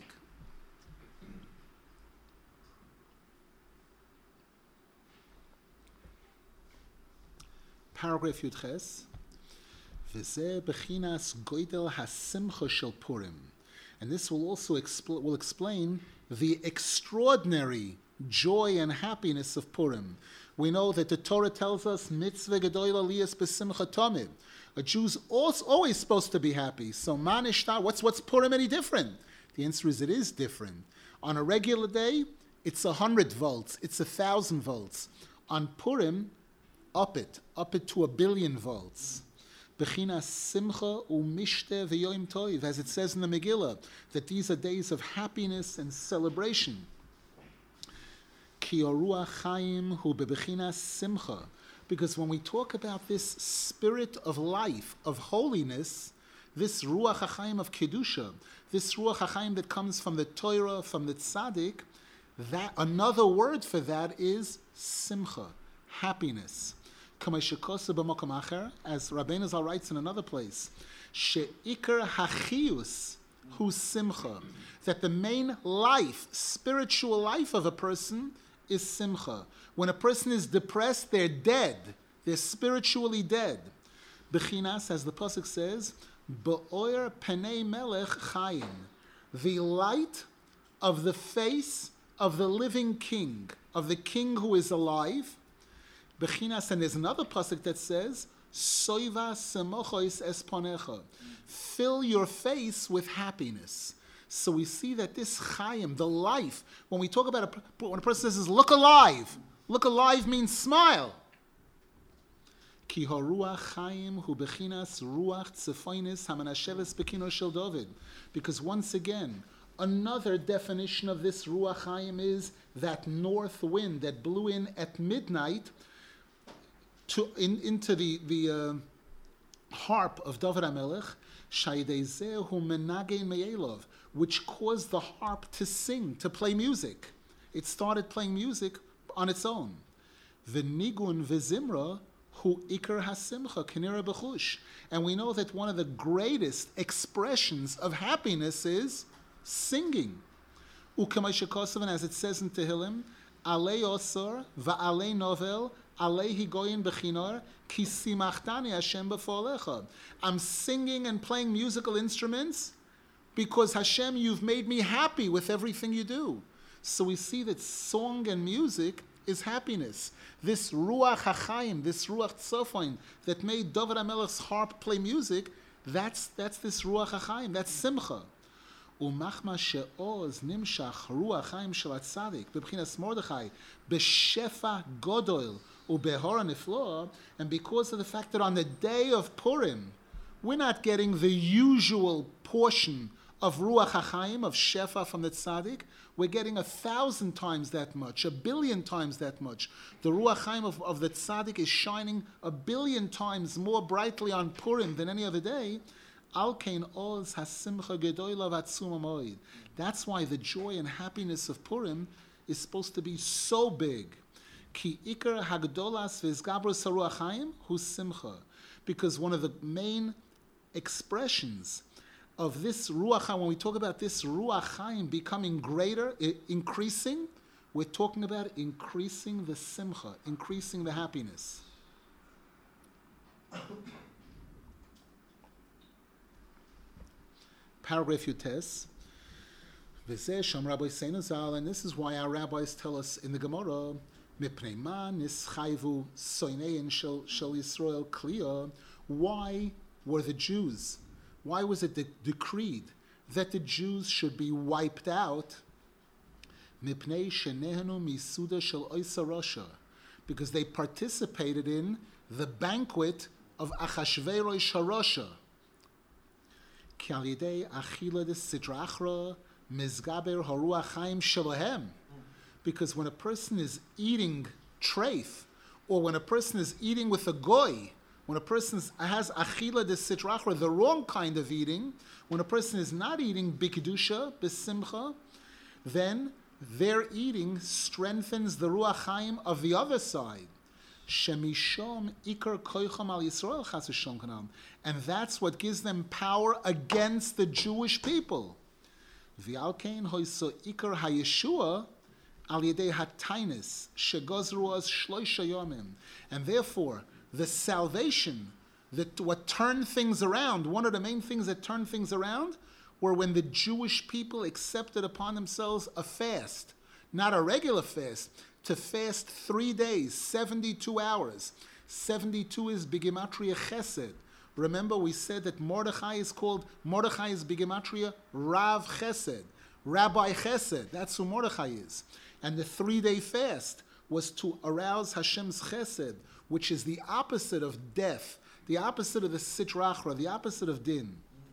Paragraph Yudches. V'zeh bechinas goydel hasimcha shel Purim. And this will also expl- will explain the extraordinary joy and happiness of Purim. We know that the Torah tells us mitzvah gedola liyas besimcha tamid. A Jew's also always supposed to be happy. So manishtar, what's what's Purim any different? The answer is it is different. On a regular day, it's a hundred volts, it's a thousand volts. On Purim, up it, up it to a billion volts. Bechinas simcha umishte v'yoim toiv, as it says in the Megillah, that these are days of happiness and celebration. Ki oruach chaim hu bebechinas simcha, because when we talk about this spirit of life, of holiness, this ruach hachaim of kedusha, this ruach hachaim that comes from the Torah, from the tzaddik, that another word for that is simcha, happiness. As Rabbeinu Zal writes in another place, she'ikar hachiyus hu simcha. That the main life, spiritual life of a person is simcha. When a person is depressed, they're dead. They're spiritually dead. Bechinas, as the pasuk says, Ba'oyer penei melech chayim. The light of the face of the living king, of the king who is alive. Bechinas, and there's another pasuk that says, Soiva semochois esponecha. Fill your face with happiness. So we see that this chayim, the life, when we talk about a, when a person says, look alive, look alive means smile. Ki haruach chayim hu bechinas ruach tzefoinis hamanasheves bekino shel David. Because once again, another definition of this ruach chayim is that north wind that blew in at midnight to in, into the the uh, harp of David HaMelech, shaydezehu menage me'elov, which caused the harp to sing, to play music. It started playing music on its own. V'nigun v'zimra hu ikar hasimcha kinira b'chush. And we know that one of the greatest expressions of happiness is singing. U'kamay shekosav, and as it says in Tehillim, alei osor va'alei novel alei higoyin b'chinor ki simachtani Hashem b'folecha. I'm singing and playing musical instruments because Hashem, you've made me happy with everything you do. So we see that song and music is happiness. This Ruach HaChaim, this Ruach Tzofain that made David HaMelech's harp play music, that's, that's this Ruach HaChaim, that's Simcha. Umachma she'oz nimshach Ruach HaChaim shel HaTzadik b'bchinas Mordechai b'shefa godol u'behora niflo, and because of the fact that on the day of Purim, we're not getting the usual portion of Ruach HaChaim, of Shefa from the Tzaddik, we're getting a thousand times that much, a billion times that much. The Ruach HaChaim of, of the Tzaddik is shining a billion times more brightly on Purim than any other day. Al kein oz hasimcha gedoyla v'atzuma moed. That's why the joy and happiness of Purim is supposed to be so big. Ki ikar hagdolas v'izgabros haruach HaChaim hu simcha. Because one of the main expressions of this Ruach HaChaim, when we talk about this Ruach HaChaim becoming greater, I- increasing, we're talking about increasing the simcha, increasing the happiness. Paragraph Yutes. V'zeh sham Rabbi Seinu Zal, and this is why our rabbis tell us in the Gemara, Mipnei ma nischayvu soinein shel shel Yisrael kliya. Why were the Jews? Why was it de- decreed that the Jews should be wiped out? Mipnei shenehenu misuda shel oisa Rasha, because they participated in the banquet of Achashverosh HaRasha. Ki al yedei achila de sidra achra mizgaber haruach chaim shelahem. Because when a person is eating treif, or when a person is eating with a goy, when a person has achila de sitra achra, the wrong kind of eating, when a person is not eating bikdusha, besimcha, then their eating strengthens the ruach chaim of the other side. Shemishom ikar koicham al Yisrael chas v'shalom kanam, and that's what gives them power against the Jewish people. V'alkein hoiso ikar hayeshua al yedei hatainis shegozru as shloisha yomim, and therefore the salvation, that what turned things around, one of the main things that turned things around were when the Jewish people accepted upon themselves a fast, not a regular fast, to fast three days, seventy-two hours. seventy-two is Bigematria Chesed. Remember we said that Mordechai is called, Mordechai is Bigematria Rav Chesed, Rabbi Chesed, that's who Mordechai is. And the three-day fast was to arouse Hashem's Chesed, which is the opposite of death, the opposite of the Sitra Achra, the opposite of Din.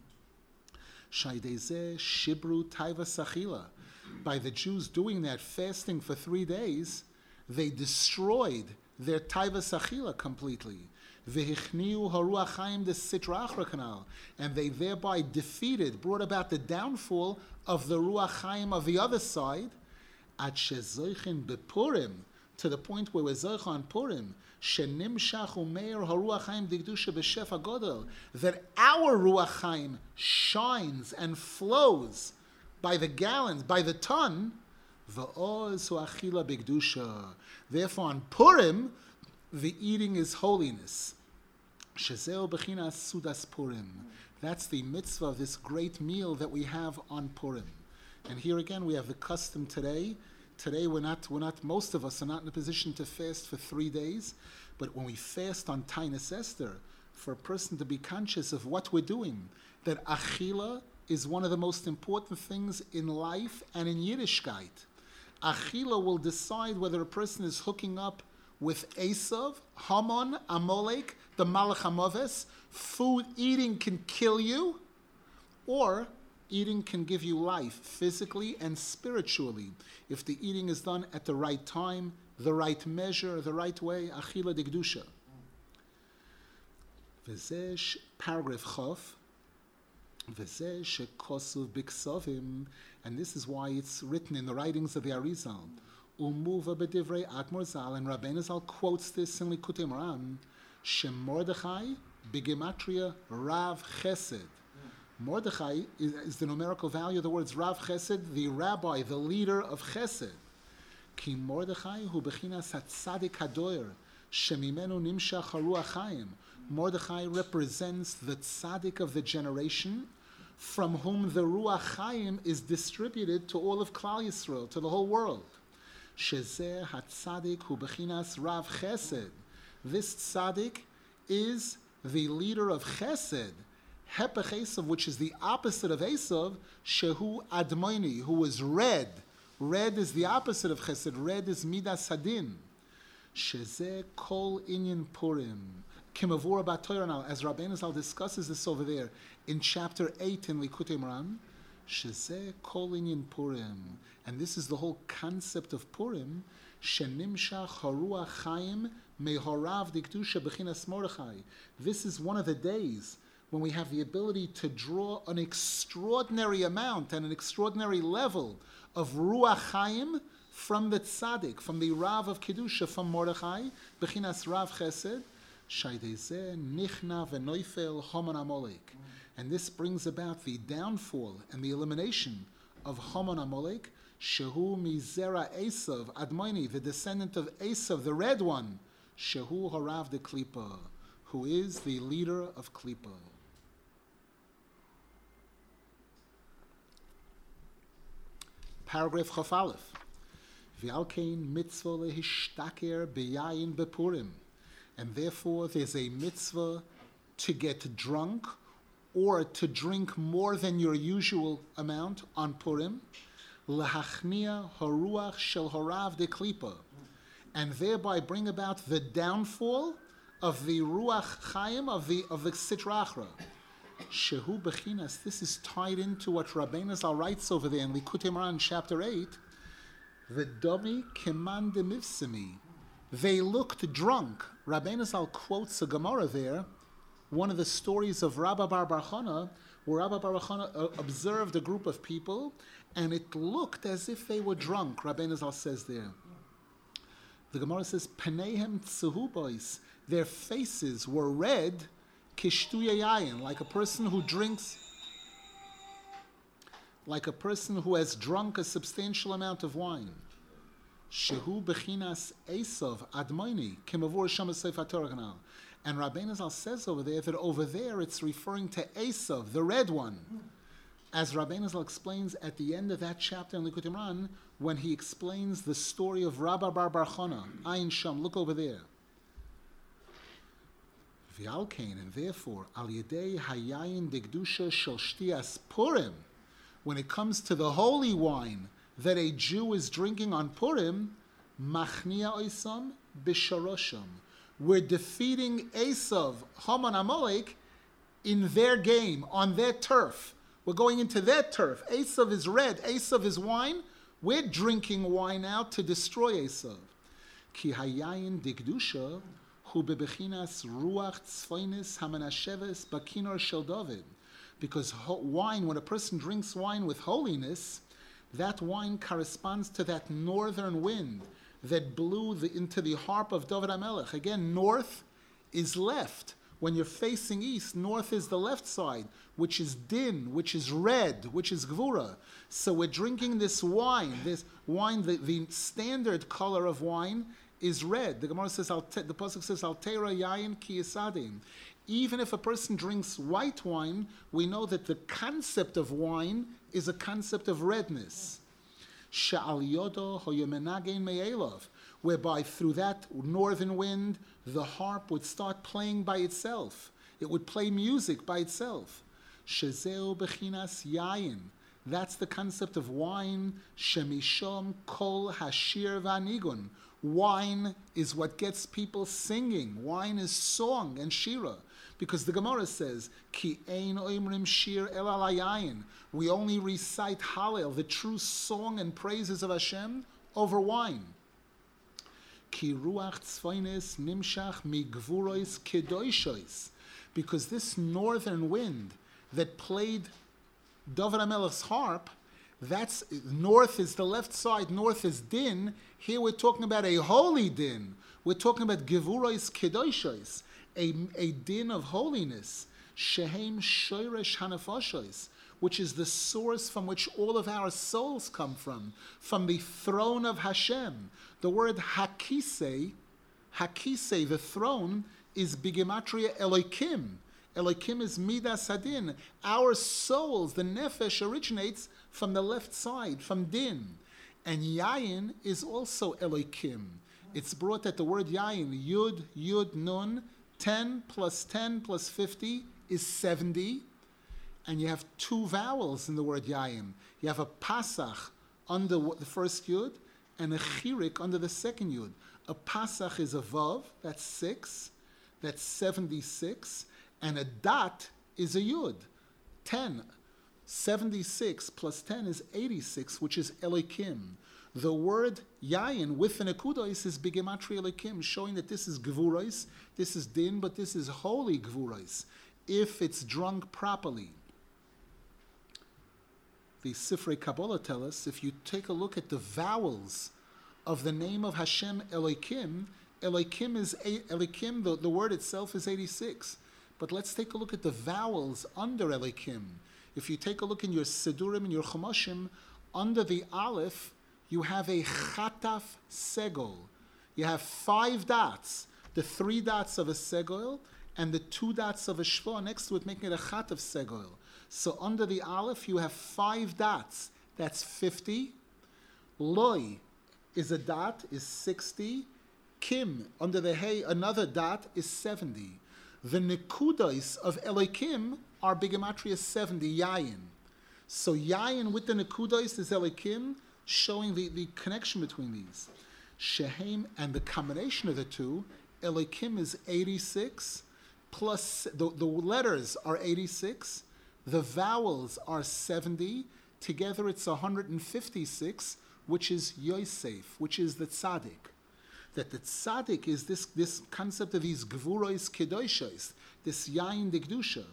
Shaydeze Shibru Taiva Sachila. By the Jews doing that, fasting for three days, they destroyed their Taiva Sachila completely. Vehichniu Haruach Chaim de Sitra Achra Kanal. And they thereby defeated, brought about the downfall of the Ruach Chaim of the other side. At Shezoichin Bepurim, to the point where we're Zoch on Purim, Shenimshach umeir haruach chaim digdusha b'shefa godel, that our ruach chaim shines and flows by the gallons, by the ton, v'oz hu achila b'gdusha. Therefore, on Purim, the eating is holiness. Shezeo b'chinas sudas Purim. That's the mitzvah of this great meal that we have on Purim. And here again, we have the custom today. Today, we're not, we're not, most of us are not in a position to fast for three days. But when we fast on Tainus Esther, for a person to be conscious of what we're doing, that achila is one of the most important things in life and in Yiddishkeit. Achila will decide whether a person is hooking up with Esav, Haman, Amalek, the Malach HaMoves. Food, eating can kill you, or eating can give you life, physically and spiritually. If the eating is done at the right time, the right measure, the right way, achila degdusha. V'zeh paragraph chof, v'zeh shekosuv biksovim, and this is why it's written in the writings of the Arizal. Umuva b'divrei Admor Zal, and Rabbeinu Zal quotes this in Likutei Moharan, Shem Mordechai b'gematria Rav Chesed. Mordechai is, is the numerical value of the words Rav Chesed, the rabbi, the leader of Chesed. Ki Mordechai hu bechinas hatzadik hadoyer shemimenu nimshach haruach chaim. Mordechai represents the tzaddik of the generation from whom the ruach chaim is distributed to all of Klal Yisrael, to the whole world. Shezeh hatzadik hu bechinas Rav Chesed. This tzaddik is the leader of Chesed. Hepech Esav, which is the opposite of Esav, Shehu Admoini, who is red. Red is the opposite of Chesed. Red is Midas Hadin. Shezeh Kol Inyan Purim. Kimavura Batoyer now, as Rabbeinu Zal discusses this over there in chapter eight in Likutei Moharan, Shezeh Kol Inyan Purim. And this is the whole concept of Purim. Shenimshach Haruach Chaim Mehorav Dikdusha Bechinas Mordechai. This is one of the days when we have the ability to draw an extraordinary amount and an extraordinary level of Ruach Chaim from the Tzaddik, from the Rav of Kedusha, from Mordechai, Bechinas Rav Chesed, Shaydezeh Nichna V'Noifel Haman Amalek. And this brings about the downfall and the elimination of Haman Amalek, Shehu Mizera Esav Admoini, the descendant of Esav, the red one, Shehu Harav de Klippa, who is the leader of Klippa. Paragraph Chaf Aleph. V'alkein mitzvah lehishtaker beyayin bepurim. And therefore there's a mitzvah to get drunk or to drink more than your usual amount on Purim. Lahachnia haruach shel harav de klipa. And thereby bring about the downfall of the ruach chaim, of the of the Sitra Achra. Shehu bechinas, this is tied into what Rabbeinu Zal writes over there in Likutei Moharan chapter eight. V'domi keman demivsimi. They looked drunk. Rabbeinu Zal quotes a Gemara there, one of the stories of Rabba Bar Bar Chana, where Rabba Bar Bar Chana uh, observed a group of people, and it looked as if they were drunk. Rabbeinu Zal says there. The Gemara says, Peneihem tzehubois, their faces were red, kishtuya yayin, like a person who drinks, like a person who has drunk a substantial amount of wine. Shehu bechinas Esav admoini kimavur shamasei fatorganal. And Rabbeinu Zal says over there that over there it's referring to Esav, the red one. As Rabbeinu Zal explains at the end of that chapter in Likutei Moharan, when he explains the story of Rabba Bar Bar Chana, Ayin Sham, look over there. V'alkein, and therefore, al yedei hayayin degdusha shel shtias Purim, when it comes to the holy wine that a Jew is drinking on Purim, machnia oisam b'sharosham. We're defeating Esav, Haman Amalek, in their game, on their turf. We're going into their turf. Esav is red, Esav is wine. We're drinking wine now to destroy Esav. Ki hayayin degdusha hu bebechinas ruach tzfoinis hamanasheves bakinor shel David. Because ho- wine, when a person drinks wine with holiness, that wine corresponds to that northern wind that blew the, into the harp of David HaMelech. Again, north is left. When you're facing east, north is the left side, which is din, which is red, which is gvura. So we're drinking this wine. This wine, the, the standard color of wine is red. The Gemara says, the pasuk says, Altera yayin ki yisadim. Even if a person drinks white wine, we know that the concept of wine is a concept of redness. Sha'al yodo hoyemenagein me'elov, whereby through that northern wind, the harp would start playing by itself. It would play music by itself. Shezeu bechinas yayin. That's the concept of wine. Shemishom kol hashir vanigun. Wine is what gets people singing. Wine is song and shira. Because the Gemara says, Ki ein oimrim shir el alayayin. We only recite Hallel, the true song and praises of Hashem, over wine. Ki ruach tzvainis nimshach migvurois kedoishois. Because this northern wind that played David HaMelech's harp, that's, north is the left side, north is din. Here we're talking about a holy din. We're talking about gevurois kedoishois, a, a din of holiness. Shehem shoyresh hanafoshois, which is the source from which all of our souls come from, from the throne of Hashem. The word hakisei, hakisei, the throne, is bigematria Elokim. Elokim is midas hadin. Our souls, the nefesh, originates from the left side, from din. And yayin is also Elokim. It's brought at the word yayin, yud, yud, nun, ten plus ten plus fifty is seventy. And you have two vowels in the word yayin. You have a pasach under the first yud and a chirik under the second yud. A pasach is a vav, that's six, that's seventy-six, and a dat is a yud, ten. seventy-six plus ten is eighty-six, which is Elokim. The word yayin with the nekudos is bigematria Elokim, showing that this is gvuros, this is din, but this is holy gvuros, if it's drunk properly. The Sifrei Kabbalah tell us, if you take a look at the vowels of the name of Hashem Elokim, Elokim is Elokim, the, the word itself is eighty-six. But let's take a look at the vowels under Elokim. If you take a look in your Sidurim and your Chumoshim, under the Aleph, you have a Chataf Segol. You have five dots, the three dots of a Segol and the two dots of a Shva next to it, making it a Chataf Segol. So under the Aleph, you have five dots. That's fifty. Loi is a dot, is sixty. Kim, under the Hey, another dot, is seventy. The Nekudos of Elokim are bigematria seventy, Yayin. So Yayin with the Nekudos is Elokim, showing the, the connection between these. Shehem, and the combination of the two, Elokim is eighty-six, plus the, the letters are eighty-six, the vowels are seventy, together it's one hundred fifty-six, which is Yosef, which is the tzaddik. That the tzaddik is this, this concept of these gvuros kedoshos, this yayin dikdusha,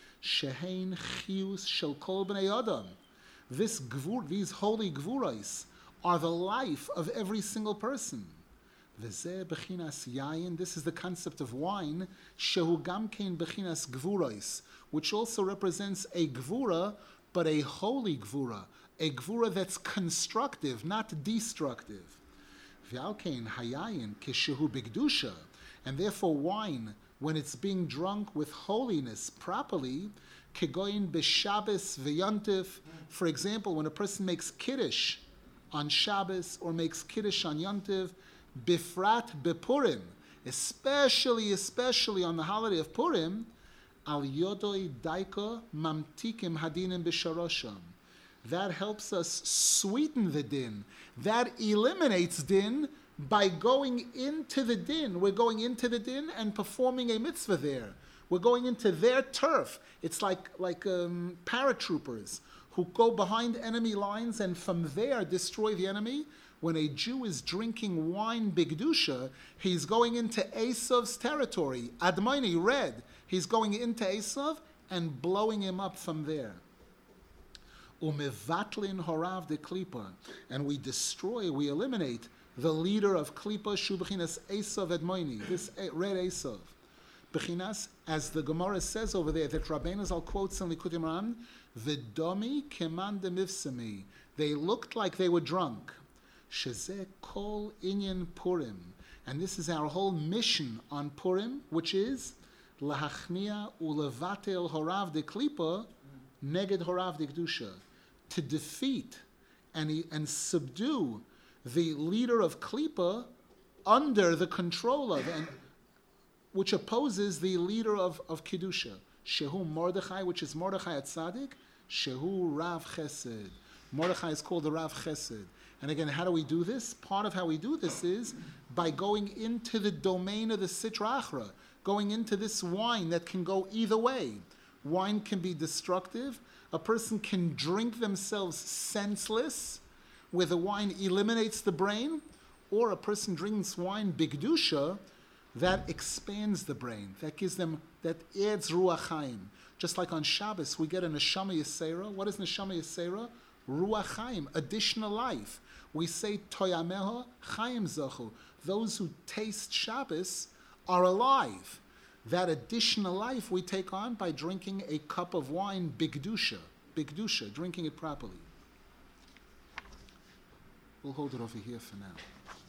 shehein chiyus shel kol bnei adam. This gvur, these holy gvuros are the life of every single person. V'zeh bechinas yayin. This is the concept of wine. Shehu gamkein bechinas gvuros, which also represents a gvura, but a holy gvura, a gvura that's constructive, not destructive. V'alkein hayayin kishehu bigdusha, and therefore wine, when it's being drunk with holiness properly, kegoyin b'Shabbos v'yontif. For example, when a person makes kiddush on Shabbos or makes kiddush on Yontiv, bifrat bepurim, especially, especially on the holiday of Purim, al yodoi daiko mamtikim hadinim b'sharosham. That helps us sweeten the din. That eliminates din by going into the din. We're going into the din and performing a mitzvah there. We're going into their turf. It's like, like um, paratroopers who go behind enemy lines and from there destroy the enemy. When a Jew is drinking wine bigdusha, he's going into Esav's territory. Admoni, red. He's going into Esav and blowing him up from there. Umevatlin horav de klipa, and we destroy, we eliminate the leader of Klippa, Shu Bechinas Esav Edmoini, this red Esav. Bechinas, as the Gemara says over there, that Rabbeinu Zal quotes in Likutei Moharan, V'domi keman demivsemi. They looked like they were drunk. Shezeh kol inyan Purim. And this is our whole mission on Purim, which is lahachnia ulevatel horav de Klippa neged horav de Kedusha. To defeat and, and subdue the leader of Klippa under the control of, and which opposes the leader of, of Kedusha. Shehu Mordechai, which is Mordechai Atzadik, Shehu Rav Chesed. Mordechai is called the Rav Chesed. And again, how do we do this? Part of how we do this is by going into the domain of the Sitra Achra, going into this wine that can go either way. Wine can be destructive. A person can drink themselves senseless, where the wine eliminates the brain, or a person drinks wine bigdusha, that expands the brain, that gives them, that adds ruach chaim. Just like on Shabbos, we get a neshama yisera. What is neshama yisera? Ruach chaim, additional life. We say toyameha chaim zachu. Those who taste Shabbos are alive. That additional life we take on by drinking a cup of wine bigdusha, bigdusha, drinking it properly. We'll hold it over here for now.